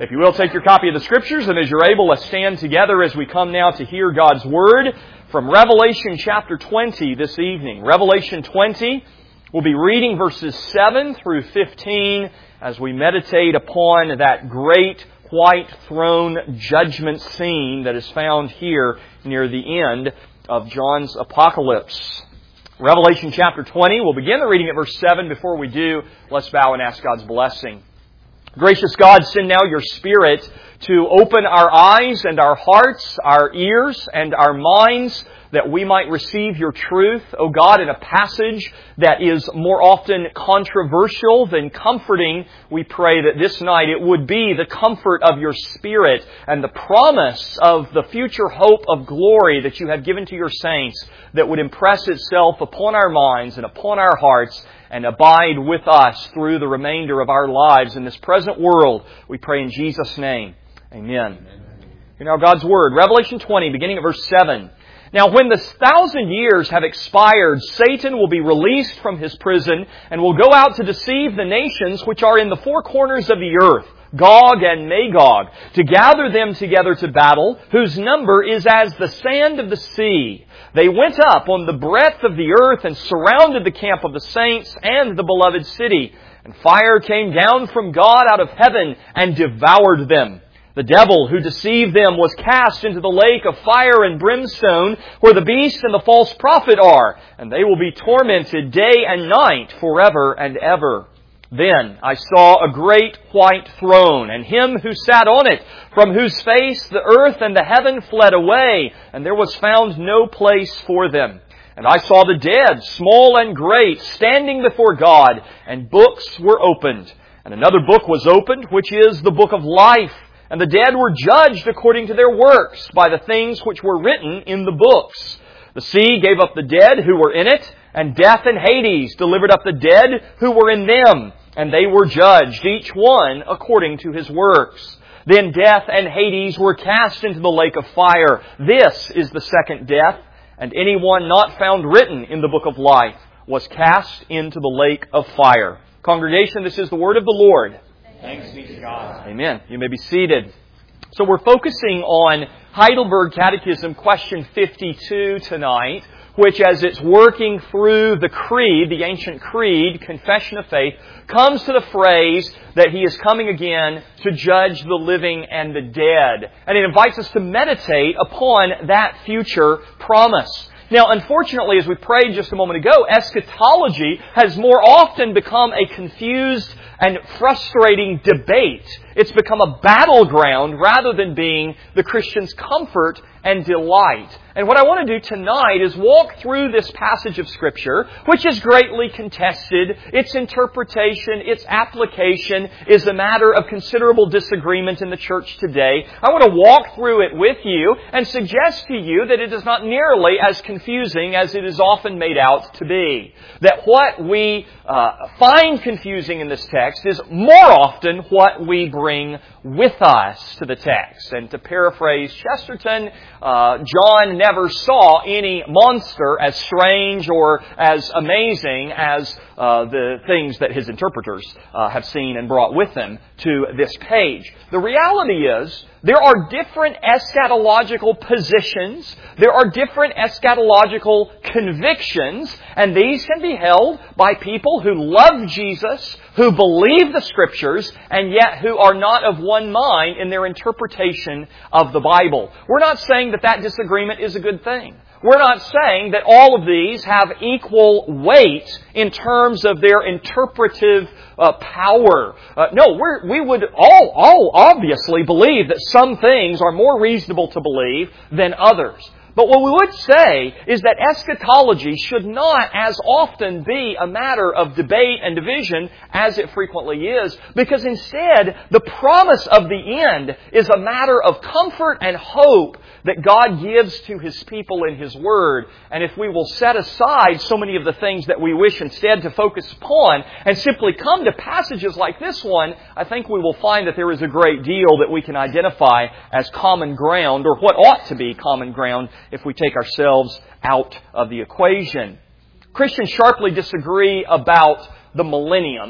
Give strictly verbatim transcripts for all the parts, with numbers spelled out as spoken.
If you will, take your copy of the Scriptures, and as you're able, let's stand together as we come now to hear God's Word from Revelation chapter twenty this evening. Revelation twenty, we'll be reading verses seven through fifteen as we meditate upon that great white throne judgment scene that is found here near the end of John's Apocalypse. Revelation chapter twenty, we'll begin the reading at verse seven. Before we do, let's bow and ask God's blessing. Gracious God, send now your Spirit to open our eyes and our hearts, our ears and our minds, that we might receive your truth, O God, in a passage that is more often controversial than comforting. We pray that this night it would be the comfort of your Spirit and the promise of the future hope of glory that you have given to your saints that would impress itself upon our minds and upon our hearts and abide with us through the remainder of our lives in this present world. We pray in Jesus' name. Amen. Amen. Hear now God's Word. Revelation twenty, beginning at verse seven. Now when the thousand years have expired, Satan will be released from his prison and will go out to deceive the nations which are in the four corners of the earth, Gog and Magog, to gather them together to battle, whose number is as the sand of the sea. They went up on the breadth of the earth and surrounded the camp of the saints and the beloved city. And fire came down from God out of heaven and devoured them. The devil who deceived them was cast into the lake of fire and brimstone, where the beast and the false prophet are, and they will be tormented day and night forever and ever. Then I saw a great white throne, and Him who sat on it, from whose face the earth and the heaven fled away, and there was found no place for them. And I saw the dead, small and great, standing before God, and books were opened. And another book was opened, which is the book of life. And the dead were judged according to their works by the things which were written in the books. The sea gave up the dead who were in it, and death and Hades delivered up the dead who were in them. And they were judged, each one according to his works. Then death and Hades were cast into the lake of fire. This is the second death, and anyone not found written in the book of life was cast into the lake of fire. Congregation, this is the word of the Lord. Thanks be to God. Amen. You may be seated. So we're focusing on Heidelberg Catechism question fifty-two tonight, which as it's working through the creed, the ancient creed, confession of faith, comes to the phrase that He is coming again to judge the living and the dead. And it invites us to meditate upon that future promise. Now, unfortunately, as we prayed just a moment ago, eschatology has more often become a confused and frustrating debate. It's become a battleground rather than being the Christian's comfort and delight. And what I want to do tonight is walk through this passage of Scripture, which is greatly contested. Its interpretation, its application is a matter of considerable disagreement in the church today. I want to walk through it with you and suggest to you that it is not nearly as confusing as it is often made out to be. That what we uh, find confusing in this text is more often what we bring with us to the text. And to paraphrase Chesterton, uh, John never saw any monster as strange or as amazing as uh, the things that his interpreters uh, have seen and brought with them to this page. The reality is, there are different eschatological positions, there are different eschatological convictions, and these can be held by people who love Jesus, who believe the Scriptures, and yet who are not of one mind in their interpretation of the Bible. We're not saying that that disagreement is a good thing. We're not saying that all of these have equal weight in terms of their interpretive uh, power. Uh, no, we're, we would all, all obviously believe that some things are more reasonable to believe than others. But what we would say is that eschatology should not as often be a matter of debate and division as it frequently is, because instead the promise of the end is a matter of comfort and hope that God gives to His people in His Word. And if we will set aside so many of the things that we wish instead to focus upon and simply come to passages like this one, I think we will find that there is a great deal that we can identify as common ground, or what ought to be common ground, if we take ourselves out of the equation. Christians sharply disagree about the millennium.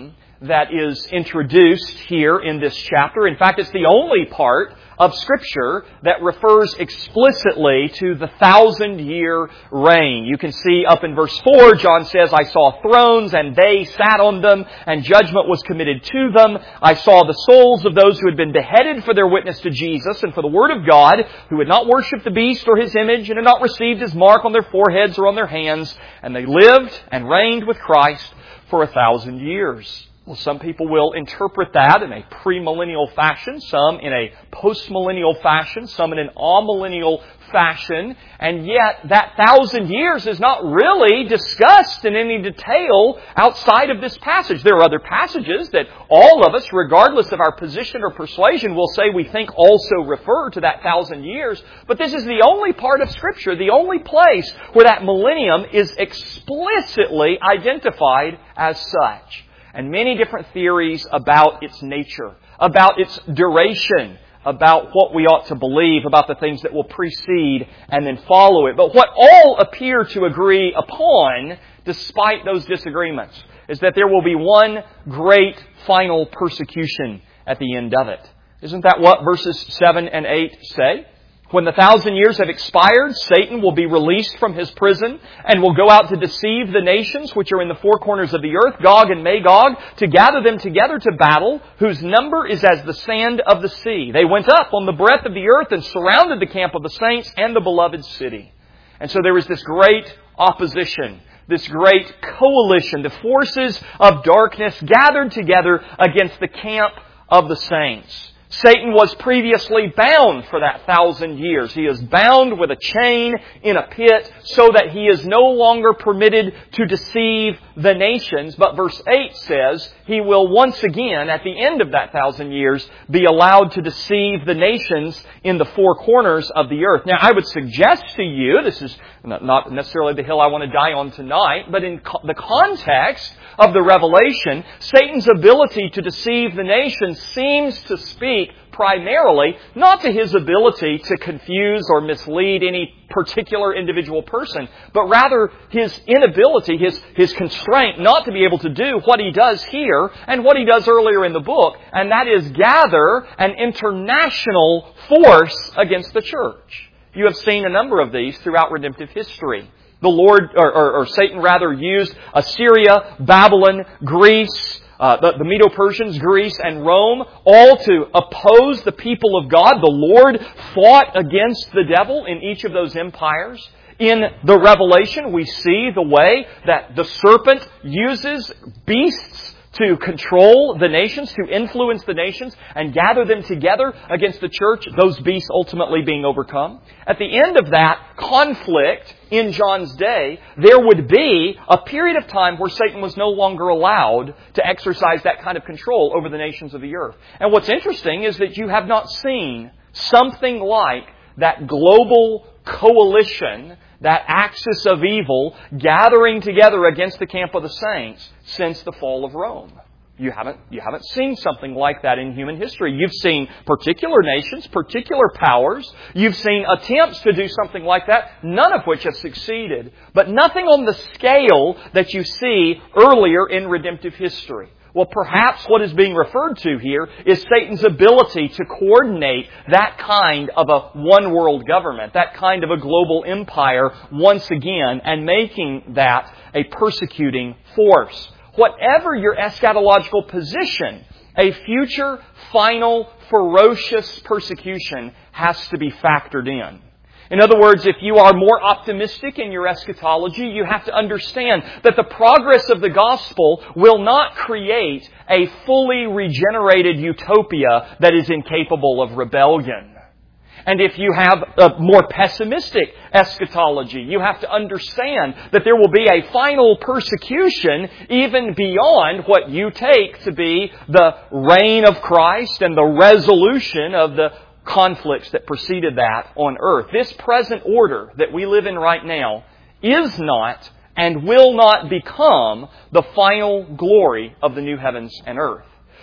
that is introduced here in this chapter. In fact, it's the only part of Scripture that refers explicitly to the thousand-year reign. You can see up in verse four, John says, I saw thrones, and they sat on them, and judgment was committed to them. I saw the souls of those who had been beheaded for their witness to Jesus and for the Word of God, who had not worshipped the beast or his image, and had not received his mark on their foreheads or on their hands. And they lived and reigned with Christ for a thousand years. Well, some people will interpret that in a premillennial fashion, some in a postmillennial fashion, some in an amillennial fashion, and yet that thousand years is not really discussed in any detail outside of this passage. There are other passages that all of us, regardless of our position or persuasion, will say we think also refer to that thousand years, but this is the only part of Scripture, the only place where that millennium is explicitly identified as such. And many different theories about its nature, about its duration, about what we ought to believe, about the things that will precede and then follow it. But what all appear to agree upon, despite those disagreements, is that there will be one great final persecution at the end of it. Isn't that what verses seven and eight say? When the thousand years have expired, Satan will be released from his prison and will go out to deceive the nations which are in the four corners of the earth, Gog and Magog, to gather them together to battle, whose number is as the sand of the sea. They went up on the breadth of the earth and surrounded the camp of the saints and the beloved city. And so there is this great opposition, this great coalition, the forces of darkness gathered together against the camp of the saints. Satan was previously bound for that thousand years. He is bound with a chain in a pit so that he is no longer permitted to deceive the nations. But verse eight says he will once again, at the end of that thousand years, be allowed to deceive the nations in the four corners of the earth. Now, I would suggest to you, this is not necessarily the hill I want to die on tonight, but in the context of the Revelation, Satan's ability to deceive the nations seems to speak primarily not to his ability to confuse or mislead any particular individual person, but rather his inability, his, his constraint not to be able to do what he does here and what he does earlier in the book, and that is gather an international force against the church. You have seen a number of these throughout redemptive history. The Lord, or, or, or Satan rather, used Assyria, Babylon, Greece, uh, the, the Medo-Persians, Greece, and Rome, all to oppose the people of God. The Lord fought against the devil in each of those empires. In the Revelation, we see the way that the serpent uses beasts to control the nations, to influence the nations, and gather them together against the church, those beasts ultimately being overcome. At the end of that conflict in John's day, there would be a period of time where Satan was no longer allowed to exercise that kind of control over the nations of the earth. And what's interesting is that you have not seen something like that global coalition, that axis of evil gathering together against the camp of the saints since the fall of Rome. You haven't, you haven't seen something like that in human history. You've seen particular nations, particular powers. You've seen attempts to do something like that, none of which have succeeded. But nothing on the scale that you see earlier in redemptive history. Well, perhaps what is being referred to here is Satan's ability to coordinate that kind of a one-world government, that kind of a global empire once again, and making that a persecuting force. Whatever your eschatological position, a future, final, ferocious persecution has to be factored in. In other words, if you are more optimistic in your eschatology, you have to understand that the progress of the gospel will not create a fully regenerated utopia that is incapable of rebellion. And if you have a more pessimistic eschatology, you have to understand that there will be a final persecution even beyond what you take to be the reign of Christ and the resolution of the conflicts that preceded that on earth. This present order that we live in right now is not and will not become the final glory of the new heavens and earth.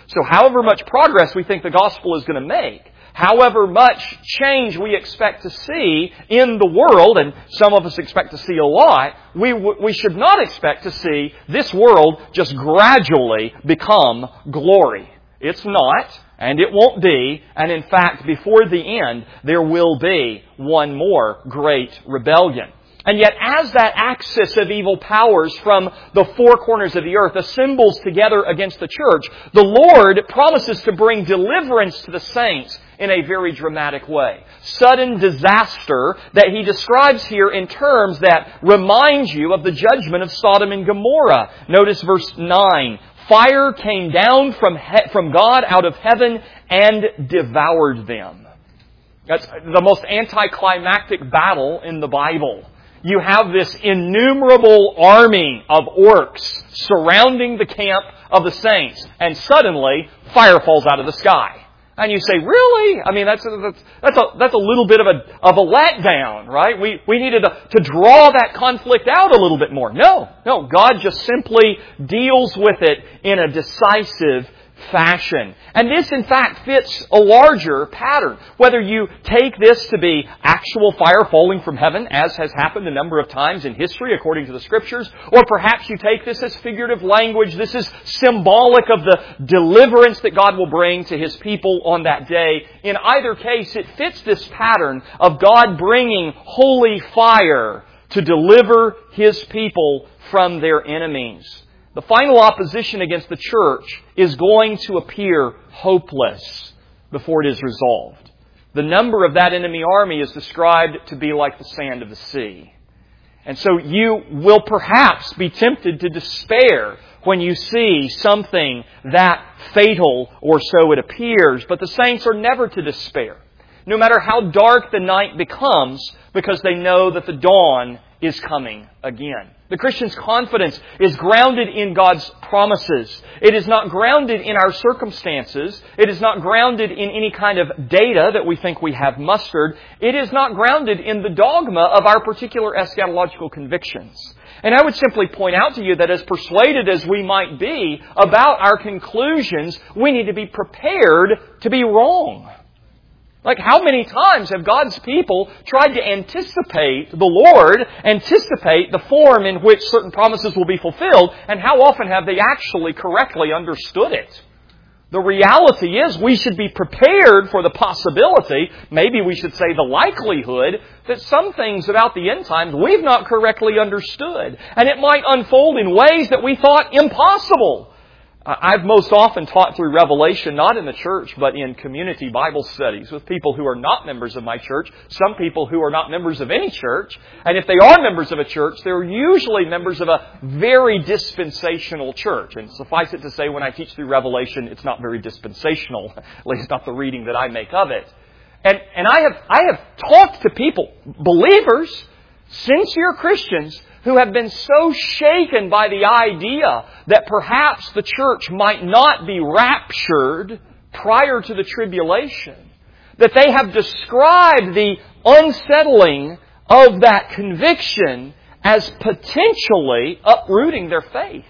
So however much progress we think the gospel is going to make, however much change we expect to see in the world, and some of us expect to see a lot, we we should not expect to see this world just gradually become glory. It's not, and it won't be, and in fact, before the end, there will be one more great rebellion. And yet, as that axis of evil powers from the four corners of the earth assembles together against the church, the Lord promises to bring deliverance to the saints in a very dramatic way. Sudden disaster that He describes here in terms that remind you of the judgment of Sodom and Gomorrah. Notice verse nine. Fire came down from he- from God out of heaven and devoured them. That's the most anticlimactic battle in the Bible. You have this innumerable army of orcs surrounding the camp of the saints, and suddenly fire falls out of the sky. And you say, really? I mean, that's a, that's, that's a, that's a little bit of a, of a letdown, right? We, we needed to, to draw that conflict out a little bit more. No, no, God just simply deals with it in a decisive fashion. And this, in fact, fits a larger pattern. Whether you take this to be actual fire falling from heaven, as has happened a number of times in history according to the Scriptures, or perhaps you take this as figurative language, this is symbolic of the deliverance that God will bring to His people on that day. In either case, it fits this pattern of God bringing holy fire to deliver His people from their enemies. The final opposition against the church is going to appear hopeless before it is resolved. The number of that enemy army is described to be like the sand of the sea. And so you will perhaps be tempted to despair when you see something that fatal, or so it appears. But the saints are never to despair, no matter how dark the night becomes, because they know that the dawn is coming again. The Christian's confidence is grounded in God's promises. It is not grounded in our circumstances. It is not grounded in any kind of data that we think we have mustered. It is not grounded in the dogma of our particular eschatological convictions. And I would simply point out to you that as persuaded as we might be about our conclusions, we need to be prepared to be wrong. Like, how many times have God's people tried to anticipate the Lord, anticipate the form in which certain promises will be fulfilled, and how often have they actually correctly understood it? The reality is we should be prepared for the possibility, maybe we should say the likelihood, that some things about the end times we've not correctly understood. And it might unfold in ways that we thought impossible. I've most often taught through Revelation, not in the church, but in community Bible studies with people who are not members of my church, some people who are not members of any church. And if they are members of a church, they're usually members of a very dispensational church. And suffice it to say, when I teach through Revelation, it's not very dispensational, at least not the reading that I make of it. And, and I have, I have talked to people, believers, sincere Christians, who have been so shaken by the idea that perhaps the church might not be raptured prior to the tribulation, that they have described the unsettling of that conviction as potentially uprooting their faith.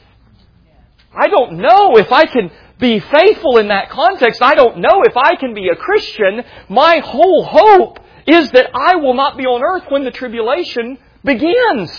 I don't know if I can be faithful in that context. I don't know if I can be a Christian. My whole hope is that I will not be on earth when the tribulation begins.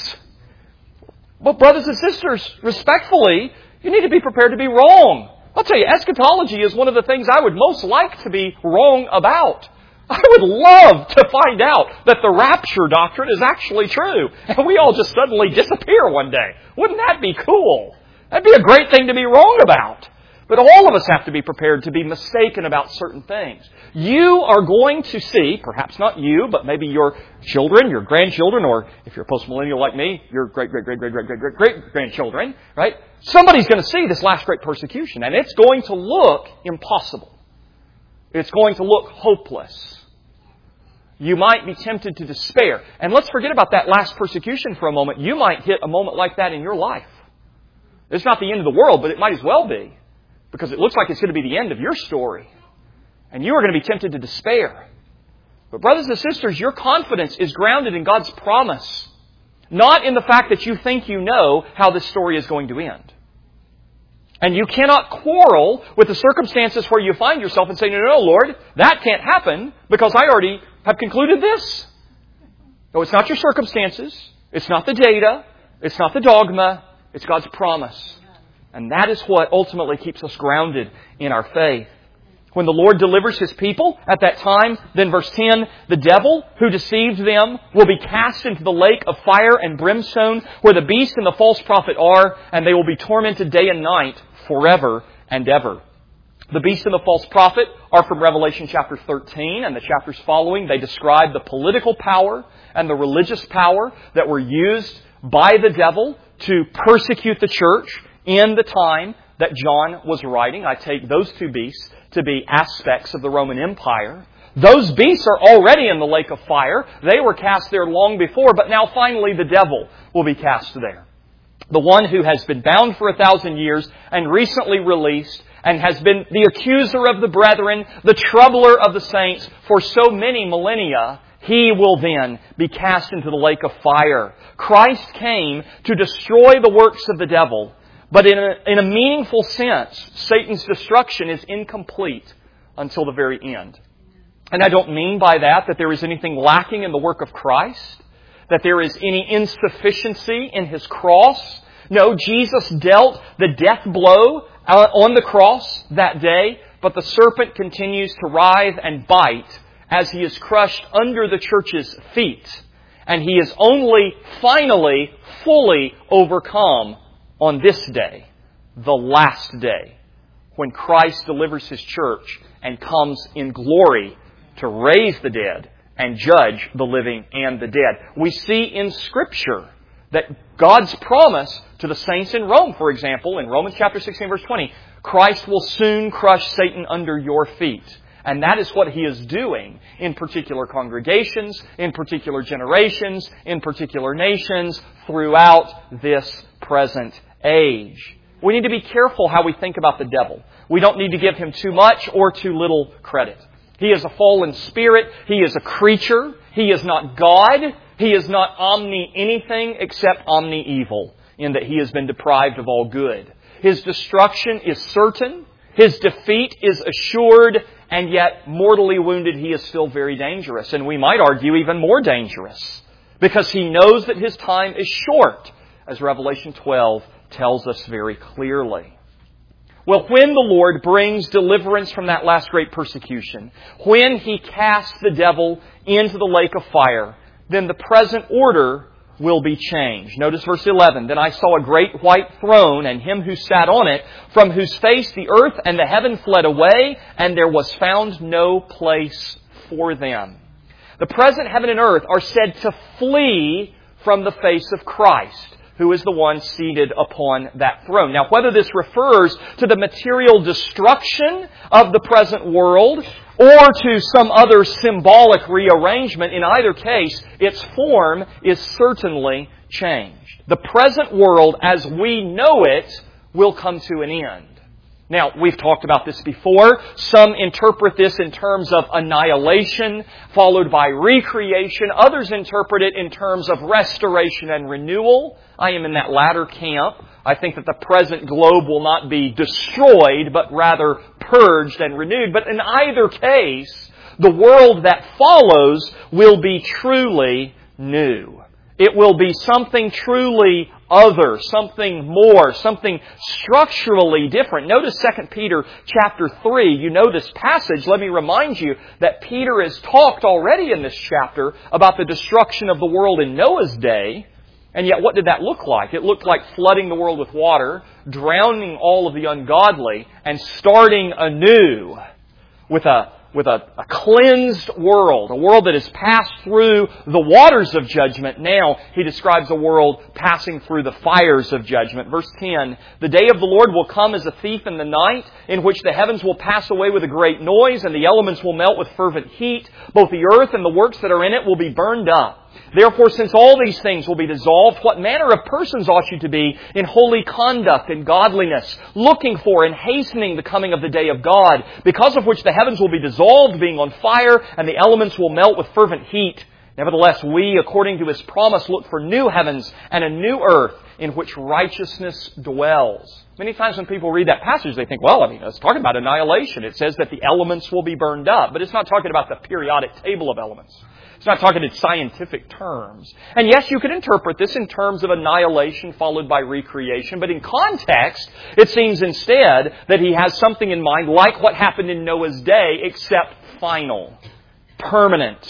But brothers and sisters, respectfully, you need to be prepared to be wrong. I'll tell you, eschatology is one of the things I would most like to be wrong about. I would love to find out that the rapture doctrine is actually true, and we all just suddenly disappear one day. Wouldn't that be cool? That'd be a great thing to be wrong about. But all of us have to be prepared to be mistaken about certain things. You are going to see, perhaps not you, but maybe your children, your grandchildren, or if you're a postmillennial like me, your great, great, great, great, great, great, great, great grandchildren, right? Somebody's going to see this last great persecution, and it's going to look impossible. It's going to look hopeless. You might be tempted to despair. And let's forget about that last persecution for a moment. You might hit a moment like that in your life. It's not the end of the world, but it might as well be. Because it looks like it's going to be the end of your story. And you are going to be tempted to despair. But brothers and sisters, your confidence is grounded in God's promise. Not in the fact that you think you know how this story is going to end. And you cannot quarrel with the circumstances where you find yourself and say, no, no, no, Lord, that can't happen because I already have concluded this. No, it's not your circumstances. It's not the data. It's not the dogma. It's God's promise. And that is what ultimately keeps us grounded in our faith. When the Lord delivers His people at that time, then verse ten, the devil who deceived them will be cast into the lake of fire and brimstone where the beast and the false prophet are, and they will be tormented day and night forever and ever. The beast and the false prophet are from Revelation chapter thirteen and the chapters following. They describe the political power and the religious power that were used by the devil to persecute the church in the time that John was writing. I take those two beasts to be aspects of the Roman Empire. Those beasts are already in the lake of fire. They were cast there long before, but now finally the devil will be cast there. The one who has been bound for a thousand years and recently released and has been the accuser of the brethren, the troubler of the saints for so many millennia, he will then be cast into the lake of fire. Christ came to destroy the works of the devil, but in a, in a meaningful sense, Satan's destruction is incomplete until the very end. And I don't mean by that that there is anything lacking in the work of Christ, that there is any insufficiency in His cross. No, Jesus dealt the death blow on the cross that day, but the serpent continues to writhe and bite as he is crushed under the church's feet. And he is only finally fully overcome on this day, the last day, when Christ delivers His church and comes in glory to raise the dead and judge the living and the dead. We see in Scripture that God's promise to the saints in Rome, for example, in Romans chapter sixteen, verse twenty, Christ will soon crush Satan under your feet. And that is what He is doing in particular congregations, in particular generations, in particular nations, throughout this present age. We need to be careful how we think about the devil. We don't need to give him too much or too little credit. He is a fallen spirit. He is a creature. He is not God. He is not omni-anything except omni-evil, in that he has been deprived of all good. His destruction is certain. His defeat is assured. And yet, mortally wounded, he is still very dangerous. And we might argue even more dangerous, because he knows that his time is short, as Revelation twelve tells us very clearly. Well, when the Lord brings deliverance from that last great persecution, when He casts the devil into the lake of fire, then the present order will be changed. Notice verse eleven. Then I saw a great white throne and Him who sat on it, from whose face the earth and the heaven fled away, and there was found no place for them. The present heaven and earth are said to flee from the face of Christ, who is the one seated upon that throne. Now, whether this refers to the material destruction of the present world or to some other symbolic rearrangement, in either case, its form is certainly changed. The present world, as we know it, will come to an end. Now, we've talked about this before. Some interpret this in terms of annihilation, followed by recreation. Others interpret it in terms of restoration and renewal. I am in that latter camp. I think that the present globe will not be destroyed, but rather purged and renewed. But in either case, the world that follows will be truly new. It will be something truly other, something more, something structurally different. Notice Second Peter chapter three. You know this passage. Let me remind you that Peter has talked already in this chapter about the destruction of the world in Noah's day. And yet what did that look like? It looked like flooding the world with water, drowning all of the ungodly, and starting anew with a with a, a cleansed world, a world that has passed through the waters of judgment. Now he describes a world passing through the fires of judgment. Verse ten, the day of the Lord will come as a thief in the night, in which the heavens will pass away with a great noise, and the elements will melt with fervent heat. Both the earth and the works that are in it will be burned up. Therefore, since all these things will be dissolved, what manner of persons ought you to be in holy conduct and godliness, looking for and hastening the coming of the day of God, because of which the heavens will be dissolved, being on fire, and the elements will melt with fervent heat. Nevertheless, we, according to His promise, look for new heavens and a new earth in which righteousness dwells. Many times when people read that passage, they think, well, I mean, it's talking about annihilation. It says that the elements will be burned up, but it's not talking about the periodic table of elements. It's not talking in scientific terms. And yes, you could interpret this in terms of annihilation followed by recreation, but in context, it seems instead that He has something in mind like what happened in Noah's day, except final, permanent,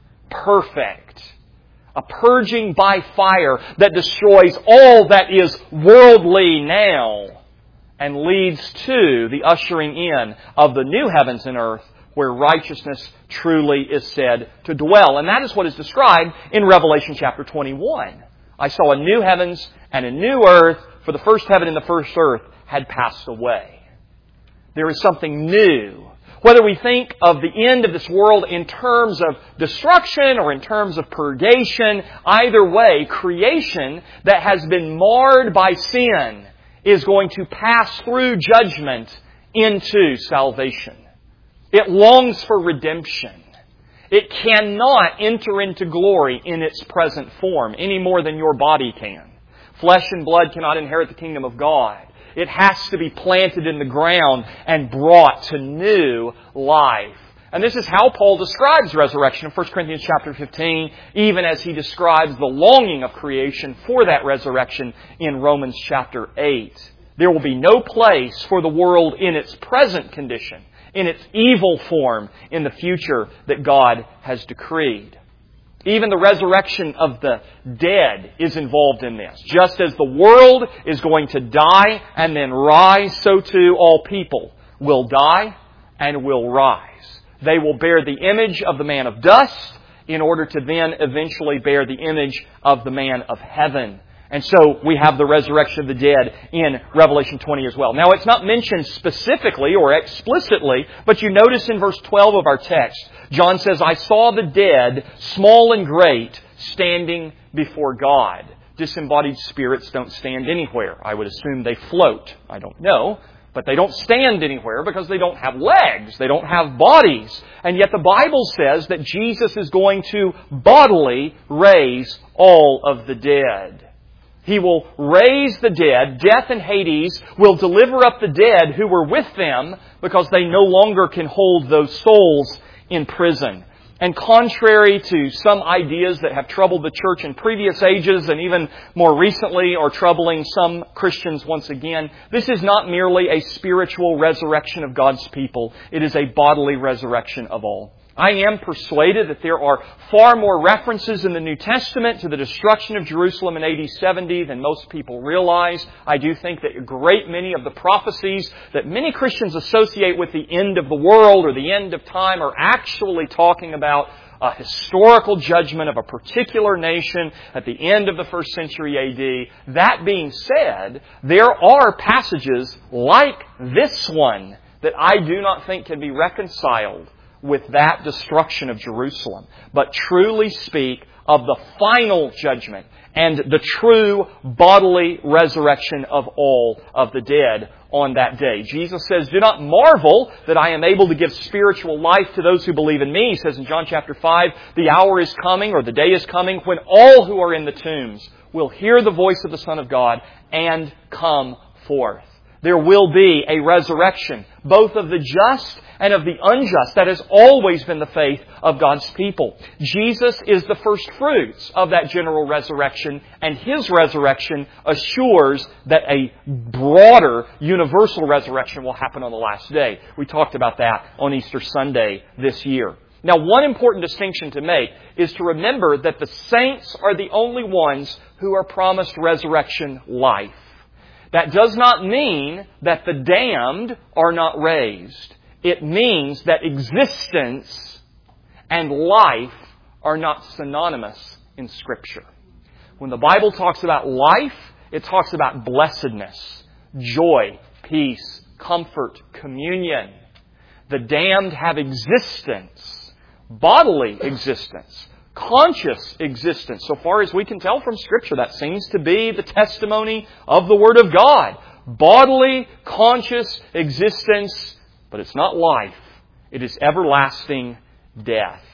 perfect. A purging by fire that destroys all that is worldly now and leads to the ushering in of the new heavens and earth where righteousness truly is said to dwell. And that is what is described in Revelation chapter twenty-one. I saw a new heavens and a new earth, for the first heaven and the first earth had passed away. There is something new. Whether we think of the end of this world in terms of destruction or in terms of purgation, either way, creation that has been marred by sin is going to pass through judgment into salvation. It longs for redemption. It cannot enter into glory in its present form any more than your body can. Flesh and blood cannot inherit the kingdom of God. It has to be planted in the ground and brought to new life. And this is how Paul describes resurrection in First Corinthians chapter fifteen, even as he describes the longing of creation for that resurrection in Romans chapter eight. There will be no place for the world in its present condition, in its evil form, in the future that God has decreed. Even the resurrection of the dead is involved in this. Just as the world is going to die and then rise, so too all people will die and will rise. They will bear the image of the man of dust in order to then eventually bear the image of the man of heaven. And so we have the resurrection of the dead in Revelation twenty as well. Now, it's not mentioned specifically or explicitly, but you notice in verse twelve of our text, John says, I saw the dead, small and great, standing before God. Disembodied spirits don't stand anywhere. I would assume they float. I don't know. But they don't stand anywhere because they don't have legs. They don't have bodies. And yet the Bible says that Jesus is going to bodily raise all of the dead. He will raise the dead. Death and Hades will deliver up the dead who were with them because they no longer can hold those souls in prison. And contrary to some ideas that have troubled the church in previous ages and even more recently are troubling some Christians once again, this is not merely a spiritual resurrection of God's people. It is a bodily resurrection of all. I am persuaded that there are far more references in the New Testament to the destruction of Jerusalem in A D seventy than most people realize. I do think that a great many of the prophecies that many Christians associate with the end of the world or the end of time are actually talking about a historical judgment of a particular nation at the end of the first century A D. That being said, there are passages like this one that I do not think can be reconciled with that destruction of Jerusalem, but truly speak of the final judgment and the true bodily resurrection of all of the dead on that day. Jesus says, do not marvel that I am able to give spiritual life to those who believe in me. He says in John chapter five, the hour is coming, or the day is coming, when all who are in the tombs will hear the voice of the Son of God and come forth. There will be a resurrection, both of the just and of the unjust. That has always been the faith of God's people. Jesus is the first fruits of that general resurrection, and His resurrection assures that a broader, universal resurrection will happen on the last day. We talked about that on Easter Sunday this year. Now, one important distinction to make is to remember that the saints are the only ones who are promised resurrection life. That does not mean that the damned are not raised. It means that existence and life are not synonymous in Scripture. When the Bible talks about life, it talks about blessedness, joy, peace, comfort, communion. The damned have existence, bodily existence, conscious existence. So far as we can tell from Scripture, that seems to be the testimony of the Word of God. Bodily, conscious existence, but it's not life. It is everlasting death.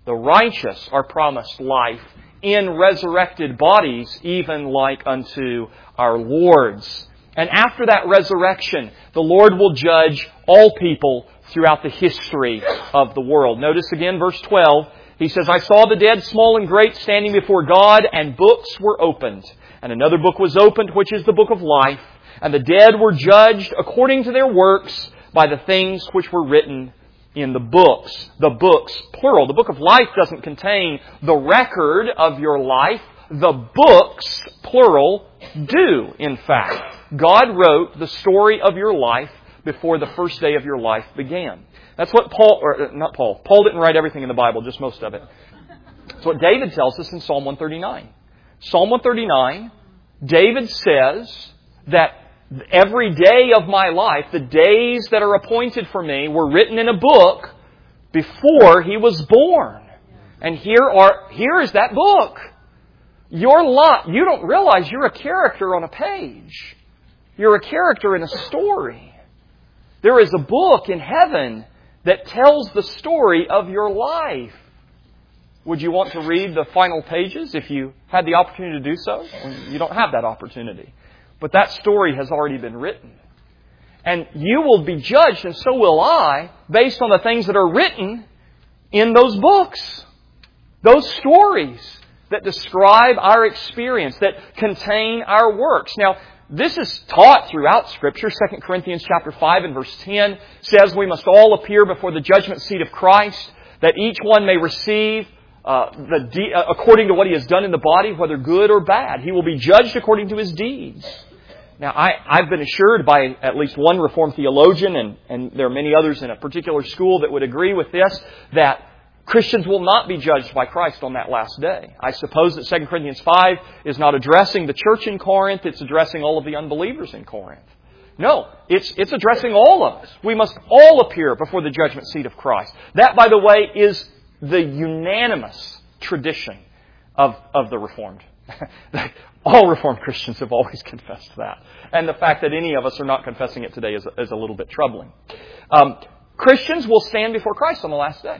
The righteous are promised life in resurrected bodies, even like unto our Lord's. And after that resurrection, the Lord will judge all people throughout the history of the world. Notice again verse twelve. He says, I saw the dead, small and great, standing before God, and books were opened. And another book was opened, which is the book of life. And the dead were judged according to their works by the things which were written in the books. The books, plural. The book of life doesn't contain the record of your life. The books, plural, do, in fact. God wrote the story of your life before the first day of your life began. That's what Paul, or not Paul, Paul didn't write everything in the Bible, just most of it. That's what David tells us in Psalm one thirty-nine. Psalm one thirty-nine, David says that every day of my life, the days that are appointed for me, were written in a book before he was born. And here are here is that book. Your lot, you don't realize you're a character on a page. You're a character in a story. There is a book in heaven that tells the story of your life. Would you want to read the final pages if you had the opportunity to do so? You don't have that opportunity. But that story has already been written. And you will be judged, and so will I, based on the things that are written in those books. Those stories that describe our experience, that contain our works. Now, this is taught throughout Scripture. Second Corinthians chapter five and verse ten says we must all appear before the judgment seat of Christ, that each one may receive uh, the de- uh, according to what he has done in the body, whether good or bad. He will be judged according to his deeds. Now, I, I've been assured by at least one Reformed theologian, and, and there are many others in a particular school that would agree with this, that Christians will not be judged by Christ on that last day. I suppose that Second Corinthians five is not addressing the church in Corinth, it's addressing all of the unbelievers in Corinth. No, it's, it's addressing all of us. We must all appear before the judgment seat of Christ. That, by the way, is the unanimous tradition of, of the Reformed. All Reformed Christians have always confessed that. And the fact that any of us are not confessing it today is, is a little bit troubling. Um, Christians will stand before Christ on the last day.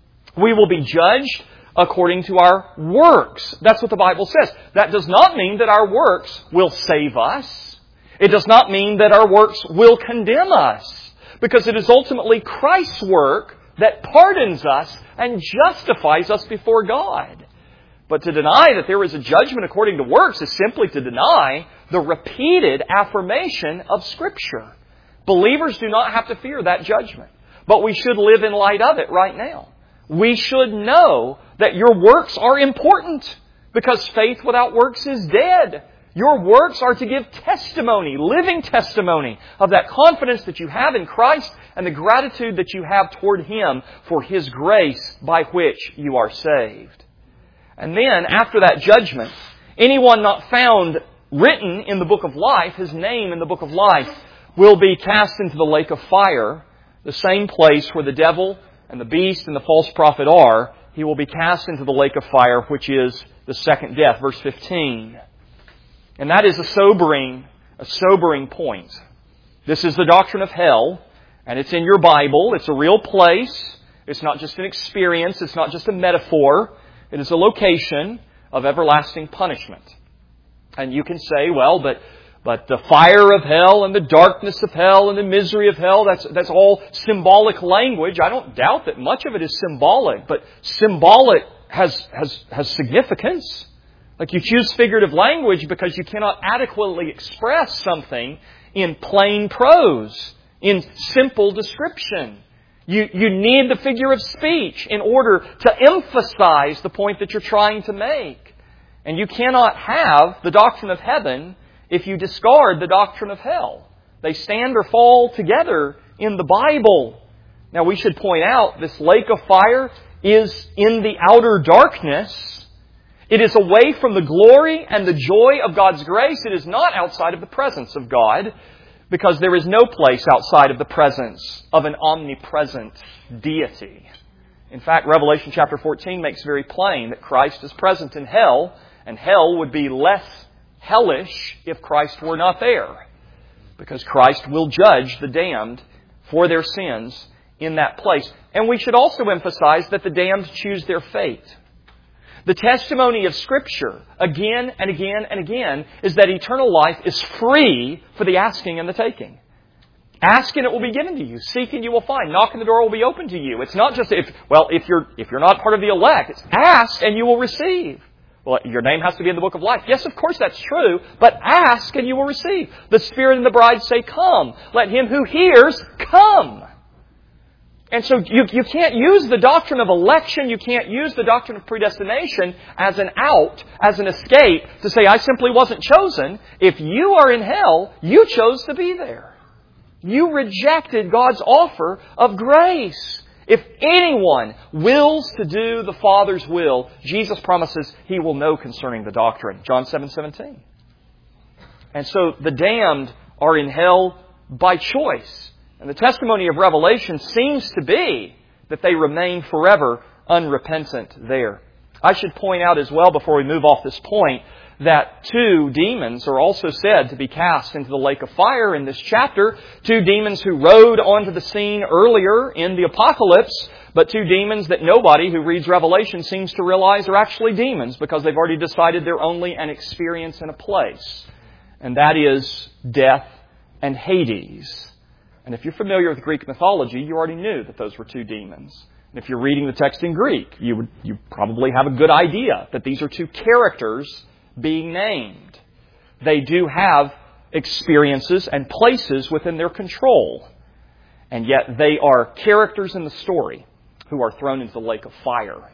We will be judged according to our works. That's what the Bible says. That does not mean that our works will save us. It does not mean that our works will condemn us. Because it is ultimately Christ's work that pardons us and justifies us before God. But to deny that there is a judgment according to works is simply to deny the repeated affirmation of Scripture. Believers do not have to fear that judgment. But we should live in light of it right now. We should know that your works are important because faith without works is dead. Your works are to give testimony, living testimony of that confidence that you have in Christ and the gratitude that you have toward Him for His grace by which you are saved. And then, after that judgment, anyone not found written in the book of life, his name in the book of life, will be cast into the lake of fire, the same place where the devil and the beast and the false prophet are. He will be cast into the lake of fire, which is the second death. Verse fifteen. And that is a sobering, a sobering point. This is the doctrine of hell, and it's in your Bible. It's a real place. It's not just an experience. It's not just a metaphor. It is a location of everlasting punishment. And you can say, well, but But the fire of hell and the darkness of hell and the misery of hell, that's, that's all symbolic language. I don't doubt that much of it is symbolic, but symbolic has, has, has significance. Like you choose figurative language because you cannot adequately express something in plain prose, in simple description. You, you need the figure of speech in order to emphasize the point that you're trying to make. And you cannot have the doctrine of heaven if you discard the doctrine of hell. They stand or fall together in the Bible. Now we should point out this lake of fire is in the outer darkness. It is away from the glory and the joy of God's grace. It is not outside of the presence of God, because there is no place outside of the presence of an omnipresent deity. In fact, Revelation chapter fourteen makes very plain that Christ is present in hell, and hell would be less hellish if Christ were not there, because Christ will judge the damned for their sins in that place. And we should also emphasize that the damned choose their fate. The testimony of Scripture, again and again and again, is that eternal life is free for the asking and the taking. Ask and it will be given to you. Seek and you will find. Knock and the door will be opened to you. It's not just if, well, if you're, if you're not part of the elect, it's ask and you will receive. Well, your name has to be in the book of life. Yes, of course that's true, but ask and you will receive. The Spirit and the bride say, come. Let him who hears come. And so you, you can't use the doctrine of election, you can't use the doctrine of predestination as an out, as an escape, to say, I simply wasn't chosen. If you are in hell, you chose to be there. You rejected God's offer of grace. If anyone wills to do the Father's will, Jesus promises He will know concerning the doctrine. John seven seventeen. And so the damned are in hell by choice. And the testimony of Revelation seems to be that they remain forever unrepentant there. I should point out as well, before we move off this point, that two demons are also said to be cast into the lake of fire in this chapter. Two demons who rode onto the scene earlier in the apocalypse, but two demons that nobody who reads Revelation seems to realize are actually demons because they've already decided they're only an experience in a place. And that is death and Hades. And if you're familiar with Greek mythology, you already knew that those were two demons. And if you're reading the text in Greek, you would you probably have a good idea that these are two characters being named. They do have experiences and places within their control. And yet they are characters in the story who are thrown into the lake of fire.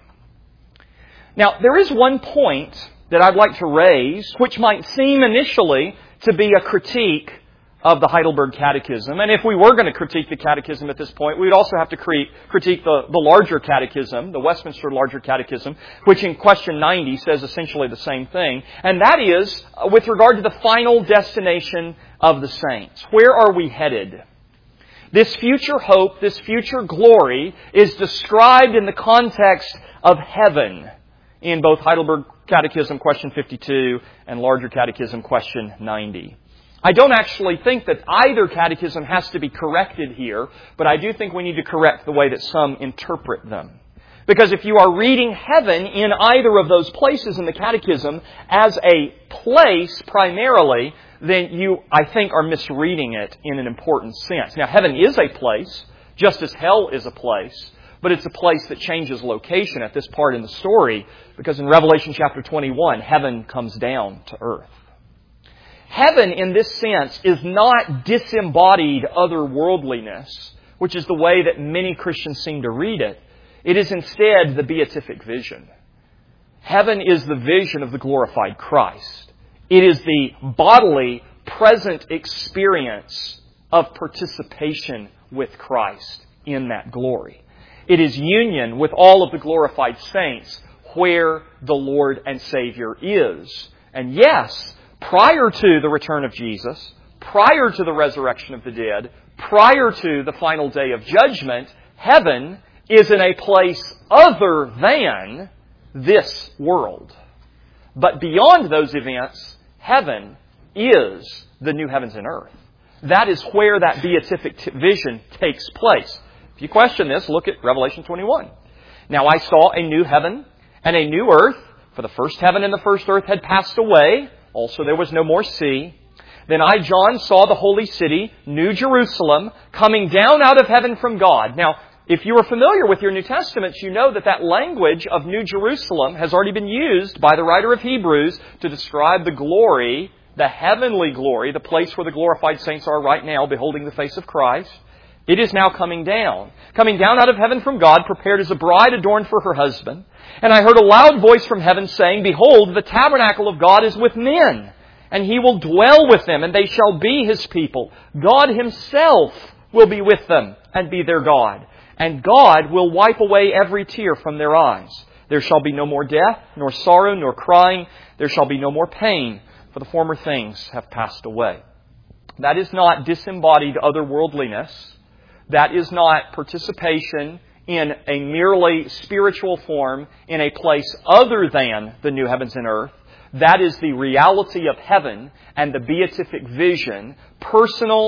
Now, there is one point that I'd like to raise, which might seem initially to be a critique of the Heidelberg Catechism. And if we were going to critique the Catechism at this point, we would also have to critique the, the larger Catechism, the Westminster Larger Catechism, which in question ninety says essentially the same thing. And that is with regard to the final destination of the saints. Where are we headed? This future hope, this future glory is described in the context of heaven in both Heidelberg Catechism question fifty-two and Larger Catechism question ninety. I don't actually think that either catechism has to be corrected here, but I do think we need to correct the way that some interpret them. Because if you are reading heaven in either of those places in the catechism as a place primarily, then you, I think, are misreading it in an important sense. Now, heaven is a place, just as hell is a place, but it's a place that changes location at this part in the story, because in Revelation chapter twenty-one, heaven comes down to earth. Heaven, in this sense, is not disembodied otherworldliness, which is the way that many Christians seem to read it. It is instead the beatific vision. Heaven is the vision of the glorified Christ. It is the bodily, present experience of participation with Christ in that glory. It is union with all of the glorified saints where the Lord and Savior is. And yes, prior to the return of Jesus, prior to the resurrection of the dead, prior to the final day of judgment, heaven is in a place other than this world. But beyond those events, heaven is the new heavens and earth. That is where that beatific vision takes place. If you question this, look at Revelation twenty-one. Now I saw a new heaven and a new earth, for the first heaven and the first earth had passed away. Also, there was no more sea. Then I, John, saw the holy city, New Jerusalem, coming down out of heaven from God. Now, if you are familiar with your New Testaments, you know that that language of New Jerusalem has already been used by the writer of Hebrews to describe the glory, the heavenly glory, the place where the glorified saints are right now, beholding the face of Christ. It is now coming down. Coming down out of heaven from God, prepared as a bride adorned for her husband. And I heard a loud voice from heaven saying, Behold, the tabernacle of God is with men, and He will dwell with them, and they shall be His people. God Himself will be with them and be their God. And God will wipe away every tear from their eyes. There shall be no more death, nor sorrow, nor crying. There shall be no more pain, for the former things have passed away. That is not disembodied otherworldliness. That is not participation in a merely spiritual form in a place other than the new heavens and earth. That is the reality of heaven and the beatific vision, personal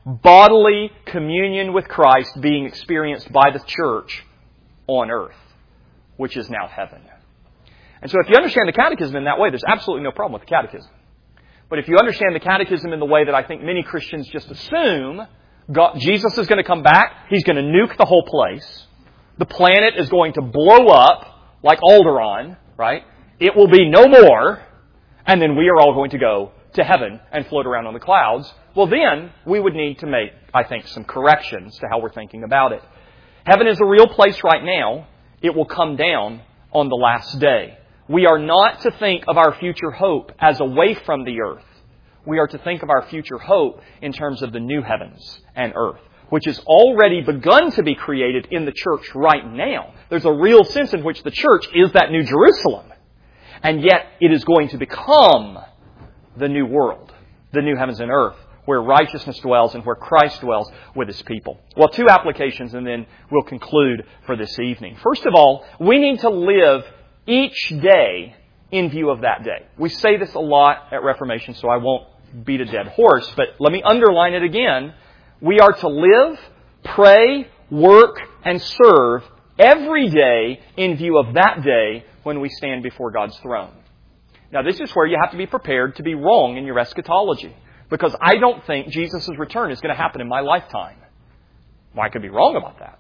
bodily communion with Christ being experienced by the church on earth, which is now heaven. And so if you understand the Catechism in that way, there's absolutely no problem with the Catechism. But if you understand the Catechism in the way that I think many Christians just assume, God, Jesus is going to come back, He's going to nuke the whole place, the planet is going to blow up like Alderaan, right? It will be no more, and then we are all going to go to heaven and float around on the clouds. Well, then we would need to make, I think, some corrections to how we're thinking about it. Heaven is a real place right now. It will come down on the last day. We are not to think of our future hope as away from the earth. We are to think of our future hope in terms of the new heavens and earth, which has already begun to be created in the church right now. There's a real sense in which the church is that new Jerusalem. And yet it is going to become the new world, the new heavens and earth, where righteousness dwells and where Christ dwells with His people. Well, two applications and then we'll conclude for this evening. First of all, we need to live each day in view of that day. We say this a lot at Reformation, so I won't beat a dead horse, but let me underline it again. We are to live, pray, work, and serve every day in view of that day when we stand before God's throne. Now, this is where you have to be prepared to be wrong in your eschatology, because I don't think Jesus' return is going to happen in my lifetime. Well, I could be wrong about that.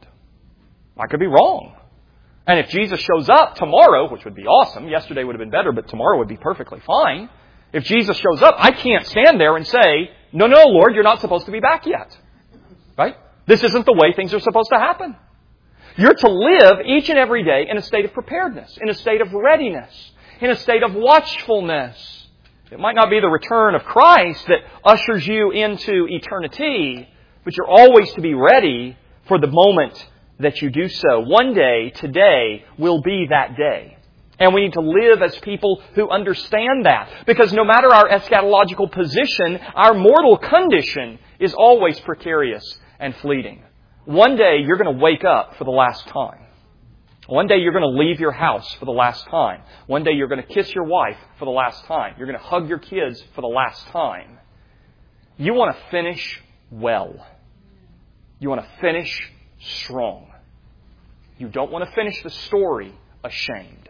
I could be wrong. And if Jesus shows up tomorrow, which would be awesome, yesterday would have been better, but tomorrow would be perfectly fine. If Jesus shows up, I can't stand there and say, no, no, Lord, you're not supposed to be back yet. Right? This isn't the way things are supposed to happen. You're to live each and every day in a state of preparedness, in a state of readiness, in a state of watchfulness. It might not be the return of Christ that ushers you into eternity, but you're always to be ready for the moment that you do so. One day, today, will be that day. And we need to live as people who understand that. Because no matter our eschatological position, our mortal condition is always precarious and fleeting. One day, you're going to wake up for the last time. One day, you're going to leave your house for the last time. One day, you're going to kiss your wife for the last time. You're going to hug your kids for the last time. You want to finish well. You want to finish strong. You don't want to finish the story ashamed.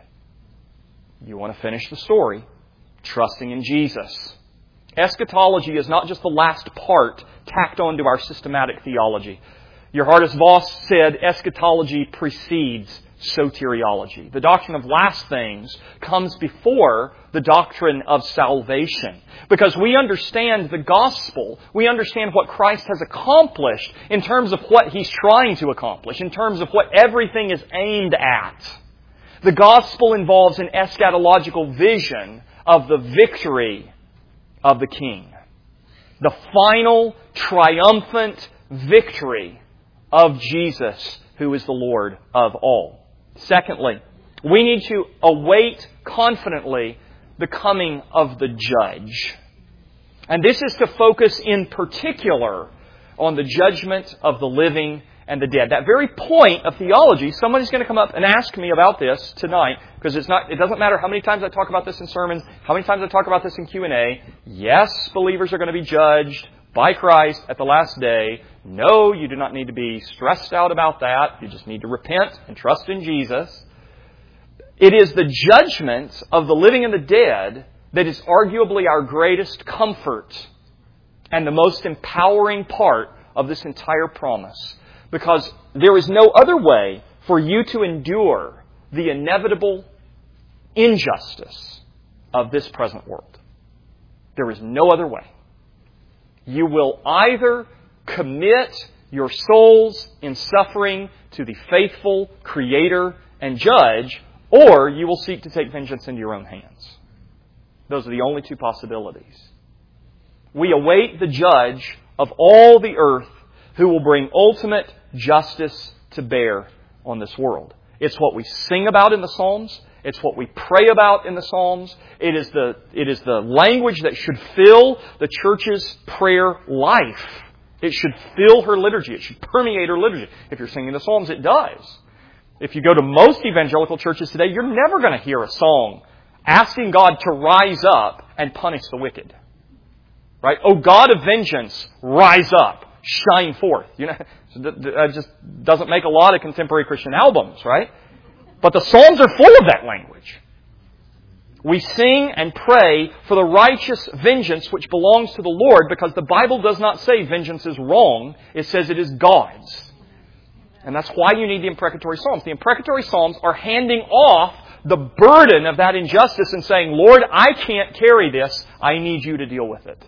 You want to finish the story trusting in Jesus. Eschatology is not just the last part tacked onto our systematic theology. Johannes Vos said eschatology precedes soteriology. The doctrine of last things comes before the doctrine of salvation. Because we understand the gospel, we understand what Christ has accomplished in terms of what He's trying to accomplish, in terms of what everything is aimed at. The gospel involves an eschatological vision of the victory of the King. The final triumphant victory of Jesus, who is the Lord of all. Secondly, we need to await confidently the coming of the judge. And this is to focus in particular on the judgment of the living and the dead. That very point of theology, somebody's going to come up and ask me about this tonight, because it's not, it doesn't matter how many times I talk about this in sermons, how many times I talk about this in Q and A. Yes, believers are going to be judged by Christ at the last day. No, you do not need to be stressed out about that. You just need to repent and trust in Jesus. It is the judgment of the living and the dead that is arguably our greatest comfort and the most empowering part of this entire promise. Because there is no other way for you to endure the inevitable injustice of this present world. There is no other way. You will either commit your souls in suffering to the faithful Creator and Judge, or you will seek to take vengeance into your own hands. Those are the only two possibilities. We await the Judge of all the earth who will bring ultimate justice to bear on this world. It's what we sing about in the Psalms. It's what we pray about in the Psalms. It is the, it is the language that should fill the church's prayer life. It should fill her liturgy. It should permeate her liturgy. If you're singing the Psalms, it does. If you go to most evangelical churches today, you're never going to hear a song asking God to rise up and punish the wicked. Right? O God of vengeance, rise up. shine forth. You know, it just doesn't make a lot of contemporary Christian albums, right? But the Psalms are full of that language. We sing and pray for the righteous vengeance which belongs to the Lord, because the Bible does not say vengeance is wrong. It says it is God's. And that's why you need the imprecatory Psalms. The imprecatory Psalms are handing off the burden of that injustice and saying, Lord, I can't carry this. I need you to deal with it.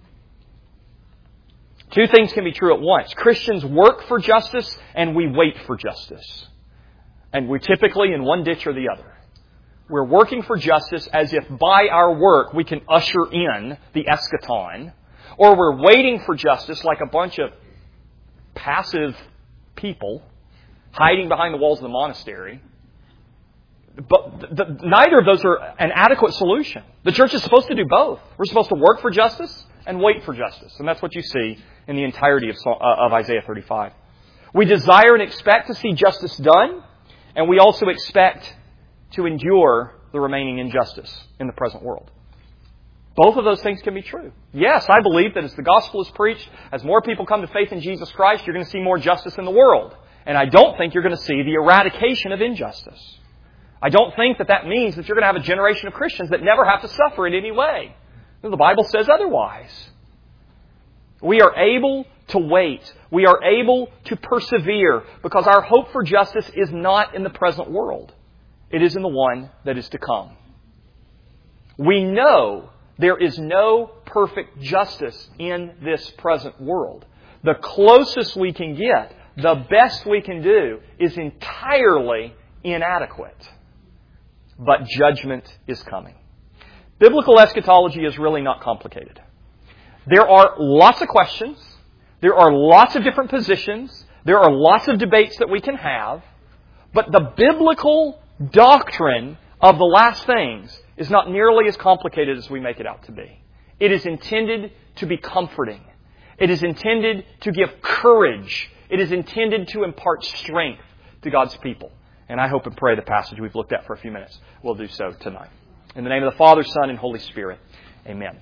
Two things can be true at once. Christians work for justice and we wait for justice. And we're typically in one ditch or the other. We're working for justice as if by our work we can usher in the eschaton. Or we're waiting for justice like a bunch of passive people hiding behind the walls of the monastery. But the, the, neither of those are an adequate solution. The church is supposed to do both. We're supposed to work for justice and wait for justice. And that's what you see in the entirety of, uh, of Isaiah thirty-five. We desire and expect to see justice done, and we also expect to endure the remaining injustice in the present world. Both of those things can be true. Yes, I believe that as the gospel is preached, as more people come to faith in Jesus Christ, you're going to see more justice in the world. And I don't think you're going to see the eradication of injustice. I don't think that that means that you're going to have a generation of Christians that never have to suffer in any way. The Bible says otherwise. We are able to wait. We are able to persevere because our hope for justice is not in the present world. It is in the one that is to come. We know there is no perfect justice in this present world. The closest we can get, the best we can do, is entirely inadequate. But judgment is coming. Biblical eschatology is really not complicated. There are lots of questions. There are lots of different positions. There are lots of debates that we can have. But the biblical doctrine of the last things is not nearly as complicated as we make it out to be. It is intended to be comforting. It is intended to give courage. It is intended to impart strength to God's people. And I hope and pray the passage we've looked at for a few minutes will do so tonight. In the name of the Father, Son, and Holy Spirit, amen.